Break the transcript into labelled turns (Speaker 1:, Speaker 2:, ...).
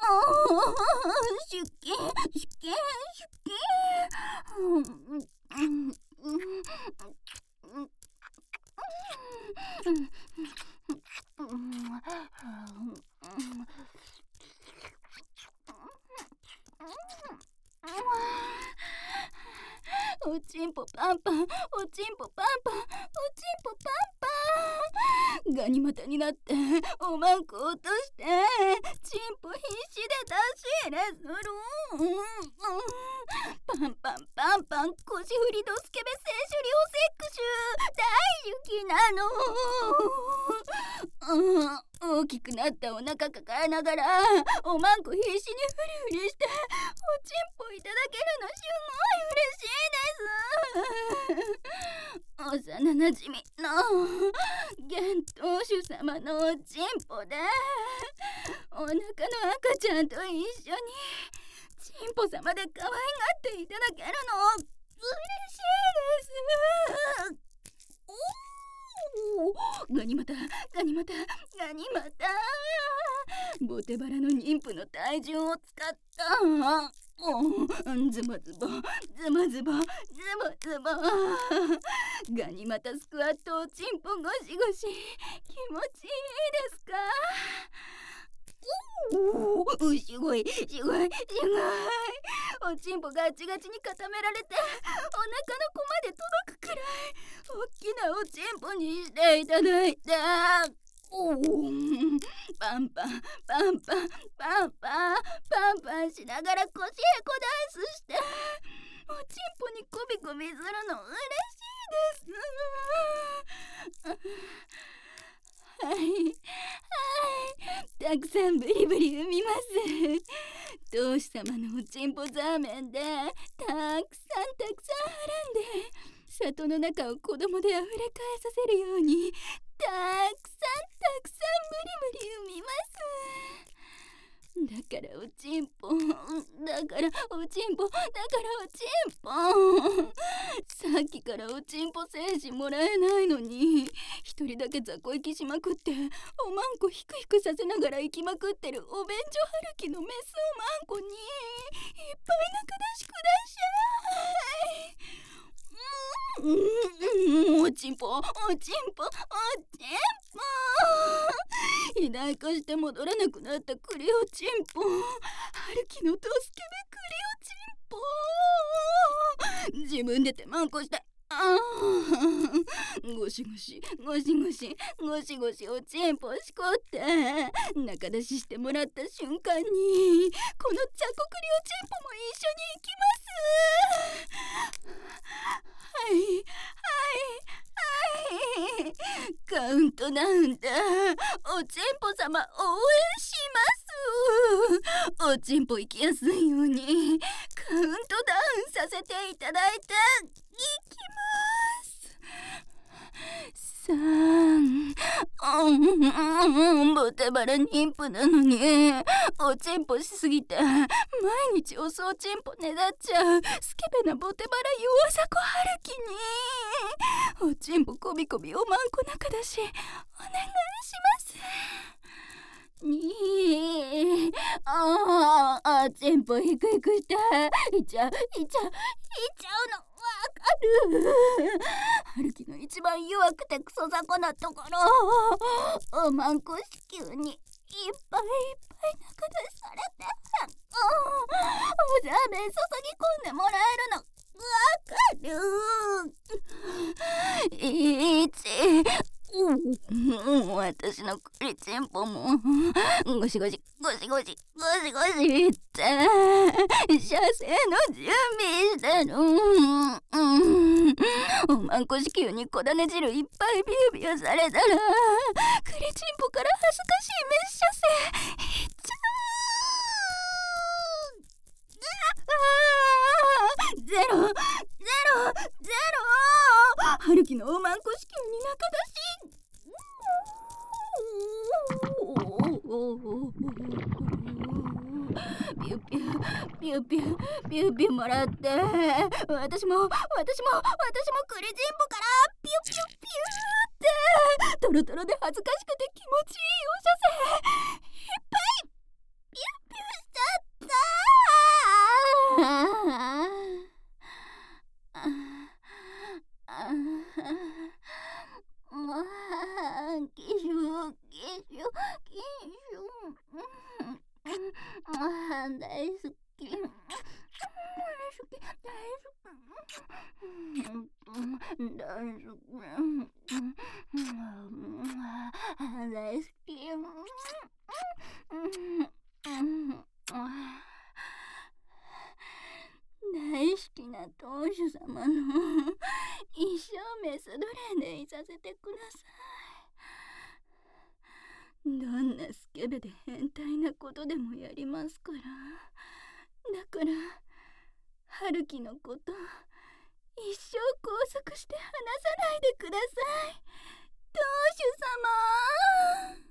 Speaker 1: 出勤出勤出勤。おちんぽパンパン、おちんぽパンパン、おちんぽパンパン。ガニ股になっておまんこ落としてチンポ必死で出し入れする。パンパンパンパン、腰振りドスケベ聖書リオセックシュ大好きなの。大きくなったお腹抱えながらおまんこ必死にフリフリしておちんぽいただけるのすごい嬉しいです。幼なじみの幻冬主様のおちんぽでお腹の赤ちゃんと一緒にちんぽ様で可愛がっていただけるの嬉しいです。ガニ股ガニ股ガニ股、ボテバラの妊婦の体重を使ったズボズボズボズボズボズボガニ股スクワットをチンポゴシゴシ、気持ちいいですか？すごいすごいすごい。おちんぽガチガチに固められてお腹の子まで届くくらいおっきなおちんぽにしていただいた。パンパンパンパンパンパンパンパンしながら腰へこダンスしておちんぽにコビコビするの嬉しいです。はいはい、たくさんブリブリ産みます。当主様のおちんぽザーメンでたくさんはらんで里の中を子供であふれかえさせるようにたくさんブリブリ産みます。だからおちんぽだからおちんぽだからおちんぽさっきからおちんぽ精子もらえないのに一人だけ雑魚行きしまくっておまんこひくひくさせながら行きまくってるお便所春樹のメスおまんこにいっぱい中出しください。おちんぽおちんぽおちんぽ肥大化して戻らなくなったクリオチンポ、春樹のドスケベクリオチンポ自分で手まんこしてゴシゴシゴシゴシゴシゴシおちんぽしこって中出ししてもらった瞬間にこのチャコクリオチンポも一緒に行きます。はいはいはい、カウントダウンだ。おちんぽ様応援します。おちんぽ行きやすいようにカウントダウンさせていただいていきます。3、ボテバラ妊婦なのにおちんぽしすぎて毎日おそうちんぽねだっちゃうスケベなボテバラ弱さこ春樹におちんぽこびこびおまんこ中だしお願いしますにおちんぽひくひくしていっちゃうのわかる。春樹の一番弱くてクソ雑魚なところおまんこ子宮にいっぱいいっぱい中出されておざめ注ぎ込んでもらえるのわかる。私のクリチンポもゴシゴシゴシゴシゴシゴシって射精の準備してる。おまんこ子宮に小種汁いっぱいビュービューされたらクリチンポから恥ずかしいメッ射精いっちゃう。ゼロゼロゼロ春樹のおまんこ子宮に中出しピュピュピュピュピュピュもらって私もクリチンポからピュピュピュってトロトロで恥ずかしくて気持ちいいお射精いっぱいピュピュ大好き。大好きな当主様の一生メス奴隷でいさせてください。どんなスケベで変態なことでもやりますから。だから春樹のこと一生拘束して離さないでください、当主様。